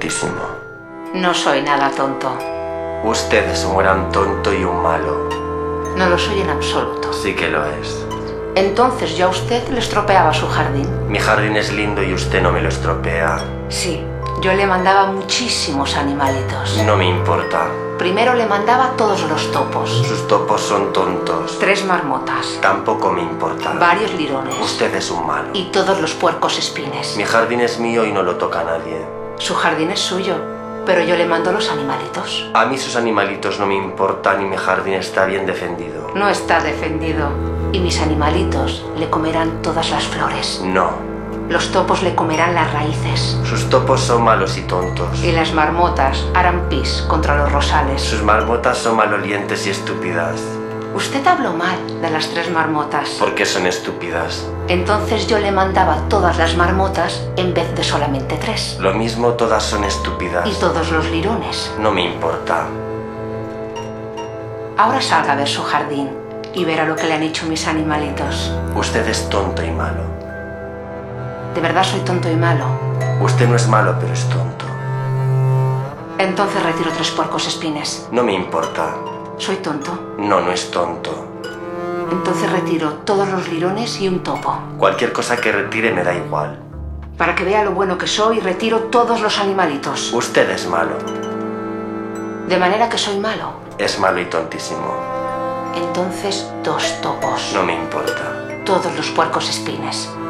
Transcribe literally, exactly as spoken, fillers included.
tontísimo. No soy nada tonto. Usted es un gran tonto y un malo. No lo soy en absoluto. Sí que lo es. Entonces yo a usted le estropeaba su jardín. Mi jardín es lindo y usted no me lo estropea. Sí, yo le mandaba muchísimos animalitos. No me importa. Primero le mandaba todos los topos. Sus topos son tontos. Tres marmotas. Tampoco me importa. Varios lirones. Usted es un malo. Y todos los puercos espines. Mi jardín es mío y no lo toca nadie. Su jardín es suyo, pero yo le mando los animalitos. A mí sus animalitos no me importan y mi jardín está bien defendido. No está defendido. Y mis animalitos le comerán todas las flores. No. Los topos le comerán las raíces. Sus topos son malos y tontos. Y las marmotas harán pis contra los rosales. Sus marmotas son malolientes y estúpidas. Usted habló mal de las tres marmotas. ¿Por qué son estúpidas? Entonces yo le mandaba todas las marmotas en vez de solamente tres. Lo mismo, todas son estúpidas. Y todos los lirones. No me importa. Ahora salga a ver su jardín y verá lo que le han hecho mis animalitos. Usted es tonto y malo. ¿De verdad soy tonto y malo? Usted no es malo, pero es tonto. Entonces retiro tres puercos espines. No me importa. ¿Soy tonto? No, no es tonto. Entonces retiro todos los lirones y un topo. Cualquier cosa que retire me da igual. Para que vea lo bueno que soy, retiro todos los animalitos. Usted es malo. De manera que soy malo. Es malo y tontísimo. Entonces dos topos. No me importa. Todos los puercos espines.